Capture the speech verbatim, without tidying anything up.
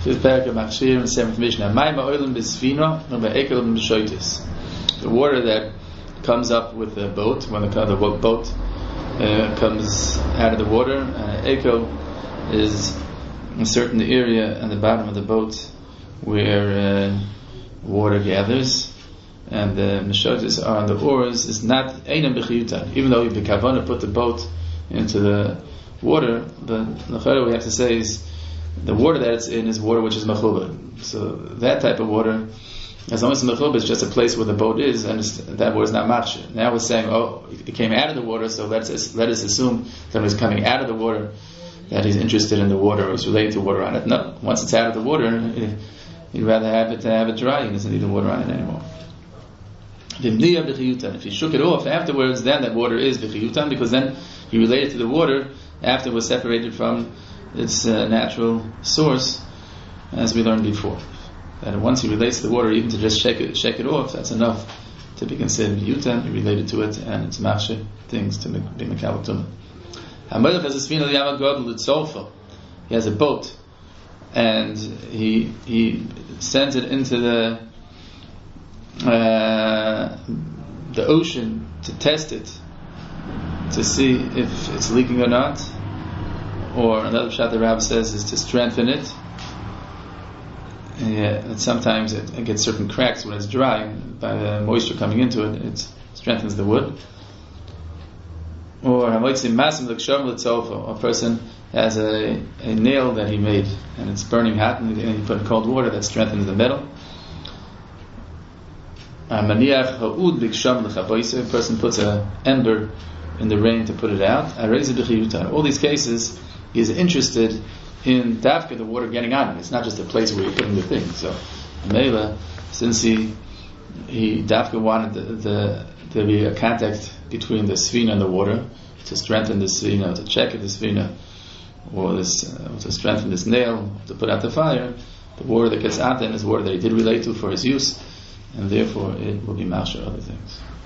This parak of Machshir and seventh Mishnah. The water that comes up with the boat, when the, the boat uh, comes out of the water, uh, Ekel is a certain area at the bottom of the boat where uh, water gathers, and the Meshotis are on the oars. Is not Einam B'chiyuta, even though the Kavanah put the boat into the water, but the we have to say is the water that it's in is water which is mechubah. So that type of water, as long as it's mechubah, it's just a place where the boat is, and that water is not machshir. Now we're saying, oh, it came out of the water, so let's let us assume that when it's coming out of the water, that he's interested in the water or is related to water on it. No, once it's out of the water, he'd rather have it have it dry. He doesn't need the water on it anymore. If he shook it off afterwards, then that water is v'chiyutan, because then he related to the water after it was separated from its uh, natural source, as we learned before. That once he relates to the water, even to just shake it, shake it off, that's enough to be considered yutan. He related to it, and it's machshir things to be mekabel tumah. He has a boat, and he he sends it into the uh, the ocean to test it, to see if it's leaking or not. Or another shot the Rabbi says is to strengthen it. Yeah, and sometimes it, it gets certain cracks when it's dry. By the moisture coming into it, it strengthens the wood. Or a person has a, a nail that he made, and it's burning hot, and he put in cold water that strengthens the metal. A person puts an ember in the rain to put it out. In all these cases, he is interested in dafka, the water getting on it. It's not just a place where you're putting the thing. So, Mela, since he he dafka wanted the, the there be a contact between the svina and the water to strengthen the svina, to check the svina, or this uh, to strengthen this nail, to put out the fire. The water that gets out then is water that he did relate to for his use, and therefore it will be machshir other things.